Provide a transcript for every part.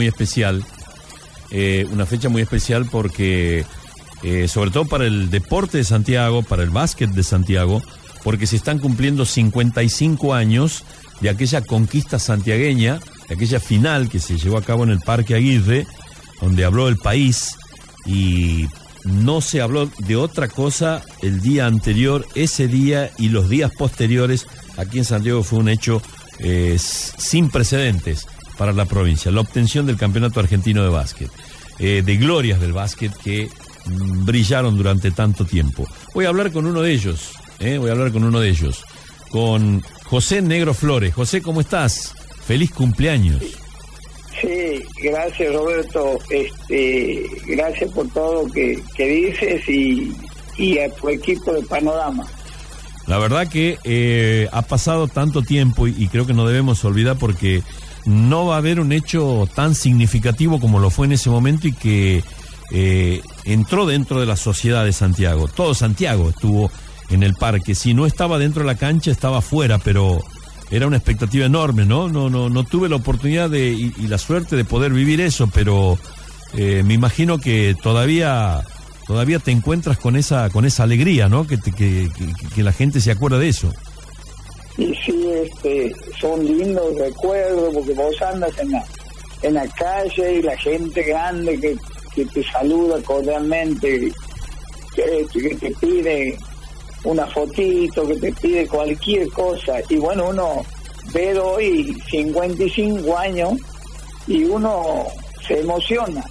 muy especial, una fecha muy especial porque, sobre todo para el deporte de Santiago, para el básquet de Santiago, porque se están cumpliendo 55 años de aquella conquista santiagueña, de aquella final que se llevó a cabo en el Parque Aguirre, donde habló el país y no se habló de otra cosa el día anterior, ese día y los días posteriores. Aquí en Santiago fue un hecho sin precedentes para la provincia, la obtención del Campeonato Argentino de Básquet, de glorias del básquet que brillaron durante tanto tiempo. Voy a hablar con uno de ellos, con José Negro Flores. José, ¿cómo estás? Feliz cumpleaños. Sí, gracias Roberto, gracias por todo lo que dices y a tu equipo de Panorama. La verdad que ha pasado tanto tiempo y creo que no debemos olvidar porque no va a haber un hecho tan significativo como lo fue en ese momento y que entró dentro de la sociedad de Santiago. Todo Santiago estuvo en el parque. Si no estaba dentro de la cancha, estaba afuera, pero era una expectativa enorme, ¿no? No tuve la oportunidad y la suerte de poder vivir eso, pero me imagino que todavía te encuentras con esa alegría, ¿no? Que la gente se acuerda de eso. Y sí, son lindos recuerdos, porque vos andas en la calle y la gente grande que te saluda cordialmente, que te pide una fotito, que te pide cualquier cosa. Y bueno, uno ve hoy 55 años y uno se emociona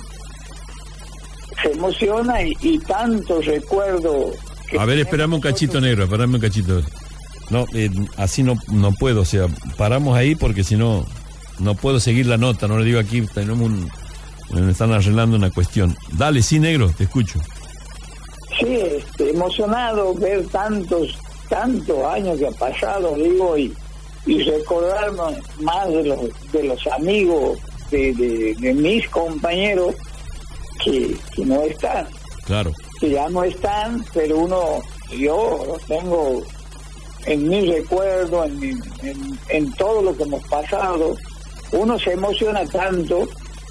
y tantos recuerdos. A ver, espérame un cachito, Negro, No, así no puedo, o sea, paramos ahí porque si no puedo seguir la nota, no le digo aquí, me están arreglando una cuestión. Dale, sí, Negro, te escucho. Sí, emocionado ver tantos años que ha pasado, digo, y recordarme más de los amigos, de mis compañeros que no están. Claro. Que ya no están, pero yo los tengo en mi recuerdo, en todo lo que hemos pasado. Uno se emociona tanto,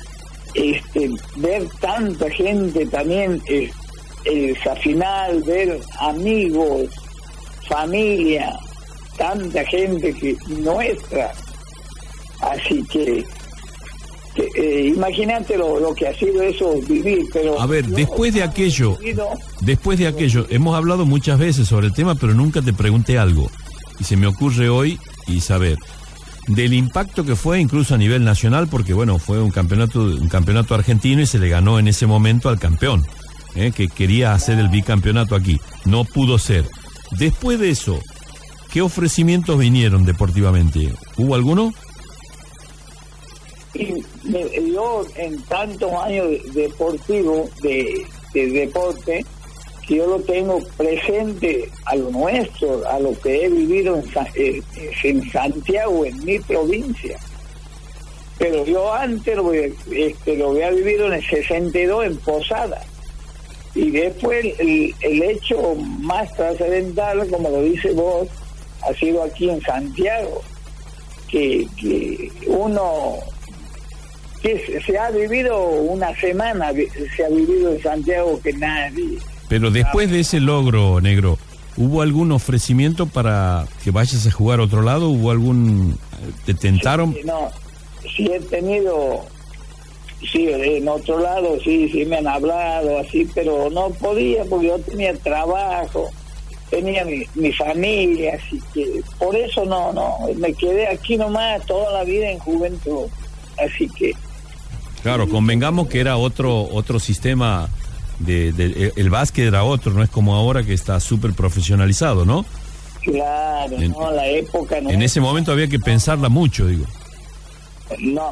ver tanta gente también, esa final, ver amigos, familia, tanta gente que nuestra. Así que imagínate lo que ha sido eso, vivir. Pero a ver, después de aquello, hemos hablado muchas veces sobre el tema, pero nunca te pregunté algo. Y se me ocurre hoy y saber del impacto que fue incluso a nivel nacional, porque bueno, fue un campeonato argentino y se le ganó en ese momento al campeón, que quería hacer el bicampeonato aquí. No pudo ser. Después de eso, ¿qué ofrecimientos vinieron deportivamente? ¿Hubo alguno? Y yo en tantos años deportivo de deporte, que yo lo tengo presente a lo nuestro, a lo que he vivido en Santiago, en mi provincia. Pero yo antes lo había vivido en el 62 en Posada. Y después el hecho más trascendental, como lo dice vos, ha sido aquí en Santiago, que se ha vivido una semana, se ha vivido en Santiago que nadie. Pero después de ese logro, Negro, ¿hubo algún ofrecimiento para que vayas a jugar a otro lado? ¿Hubo te tentaron? Sí, no, sí he tenido, sí, en otro lado, sí me han hablado así, pero no podía porque yo tenía trabajo, tenía mi familia, así que por eso no, me quedé aquí nomás toda la vida en juventud, así que... Claro, convengamos que era otro sistema, el básquet era otro, no es como ahora que está súper profesionalizado, ¿no? Claro, la época... No, en ese momento había que pensarla mucho, digo. No,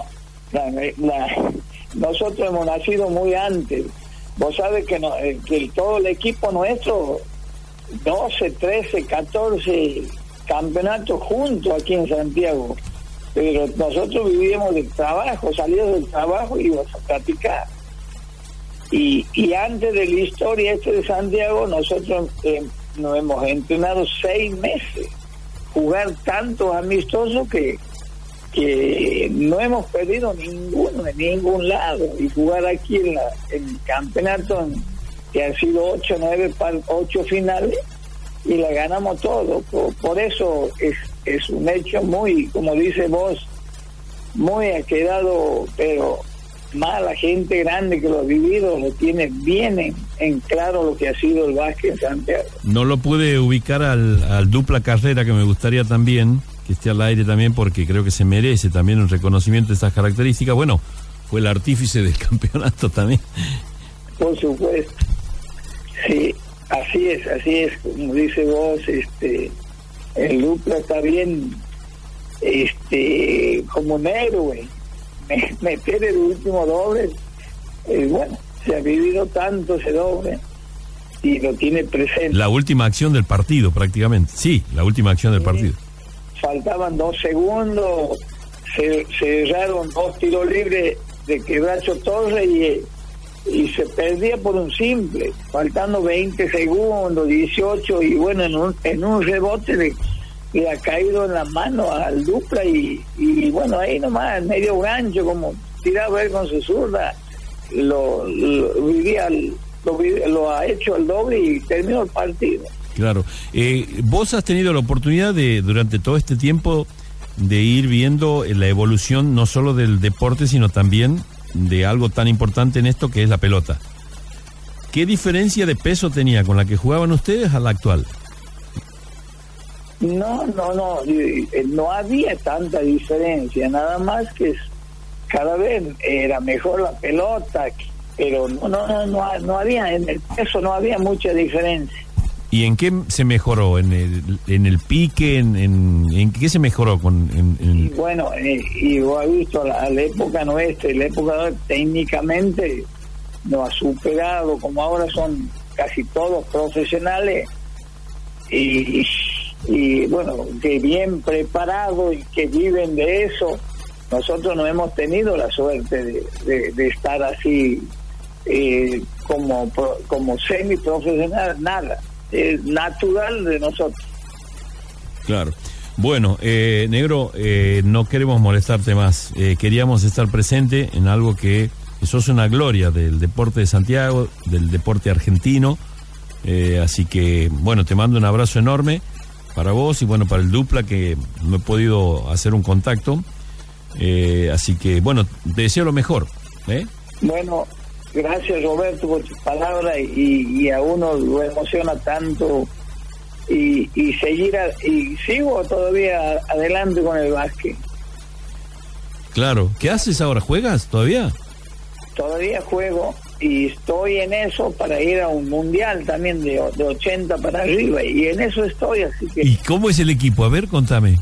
nosotros hemos nacido muy antes. Vos sabés que todo el equipo nuestro, 12, 13, 14 campeonatos juntos aquí en Santiago. Pero nosotros vivíamos del trabajo, salíamos del trabajo y íbamos a practicar. Y antes de la historia de Santiago, nosotros nos hemos entrenado 6 meses, jugar tantos amistosos que que no hemos perdido ninguno en ningún lado, y jugar aquí en el campeonato, que han sido 8 finales, y la ganamos todo. Por eso es un hecho muy, como dice vos, muy ha quedado, pero más la gente grande que lo ha vivido lo tiene bien en claro lo que ha sido el básquet en Santiago. No lo pude ubicar al dupla Carrera, que me gustaría también que esté al aire también, porque creo que se merece también un reconocimiento de estas características. Bueno, fue el artífice del campeonato también. Por supuesto. Sí, así es, como dice vos, el dupla está bien, como un héroe. Meter el último doble, bueno, se ha vivido tanto ese doble y lo tiene presente. La última acción del partido, prácticamente. Sí, la última acción del partido. Faltaban 2 segundos, se cerraron 2 tiros libres de Quebracho Torres y se perdía por un simple, faltando 20 segundos, 18, y bueno, en un rebote le ha caído en la mano al dupla y bueno, ahí nomás, medio gancho, como tiraba él con su zurda, lo ha hecho el doble y terminó el partido. Claro. Vos has tenido la oportunidad durante todo este tiempo, de ir viendo la evolución no solo del deporte, sino también de algo tan importante en esto que es la pelota. ¿Qué diferencia de peso tenía con la que jugaban ustedes a la actual? No había tanta diferencia, nada más que cada vez era mejor la pelota, pero no había, en el peso no había mucha diferencia. ¿Y en qué se mejoró? ¿En el pique? ¿En qué se mejoró? Bueno, y vos has visto la época nuestra, la época técnicamente nos ha superado, como ahora son casi todos profesionales, y bueno, que bien preparados y que viven de eso. Nosotros no hemos tenido la suerte de estar así como semi-profesional, nada. Es natural de nosotros. Claro. Bueno, Negro, no queremos molestarte más. Queríamos estar presente en algo que sos una gloria del deporte de Santiago, del deporte argentino. Así que, bueno, te mando un abrazo enorme para vos y bueno, para el dupla, que no he podido hacer un contacto. Así que, bueno, te deseo lo mejor. Bueno, gracias, Roberto, por tus palabras, y a uno lo emociona tanto y sigo todavía adelante con el básquet. Claro. ¿Qué haces ahora? ¿Juegas todavía? Todavía juego y estoy en eso para ir a un mundial también de 80 para arriba, y en eso estoy, así que... ¿Y cómo es el equipo? A ver, contame.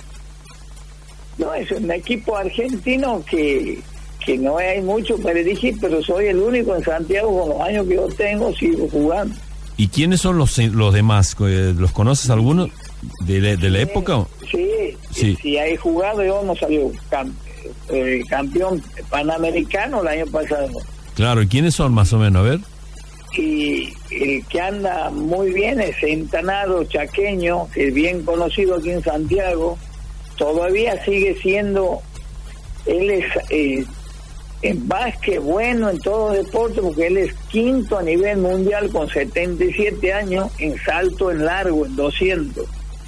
No, es un equipo argentino que no hay mucho para elegir, pero soy el único en Santiago. Con los años que yo tengo, sigo jugando. ¿Y quiénes son los demás? ¿Los conoces algunos de la época? Sí, si hay jugado, yo no salió campeón panamericano el año pasado. Claro, ¿y quiénes son más o menos? A ver. Y el que anda muy bien es Entanado Chaqueño, que es bien conocido aquí en Santiago. Todavía sigue siendo, él es en básquet bueno, en todo deporte, porque él es quinto a nivel mundial con 77 años, en salto en largo, en 200,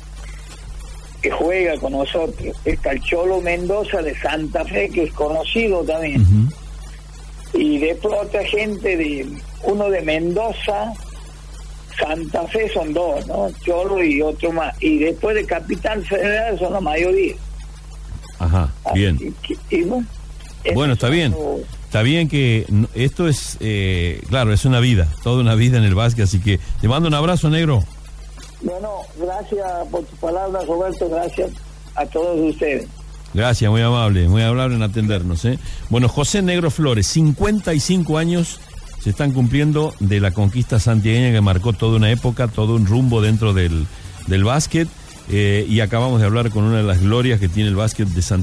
que juega con nosotros. Está el Cholo Mendoza de Santa Fe, que es conocido también. Uh-huh. Y después otra gente, uno de Mendoza, Santa Fe, son 2, ¿no? Cholo y otro más. Y después de Capital Federal son la mayoría. Ajá, bien. Bueno, está bien. Está bien que esto es, claro, es una vida, toda una vida en el básquet, así que te mando un abrazo, Negro. Bueno, gracias por tus palabras, Roberto, gracias a todos ustedes. Gracias, muy amable en atendernos. Bueno, José Negro Flores, 55 años se están cumpliendo de la conquista santiagueña que marcó toda una época, todo un rumbo dentro del básquet, y acabamos de hablar con una de las glorias que tiene el básquet de Santiago.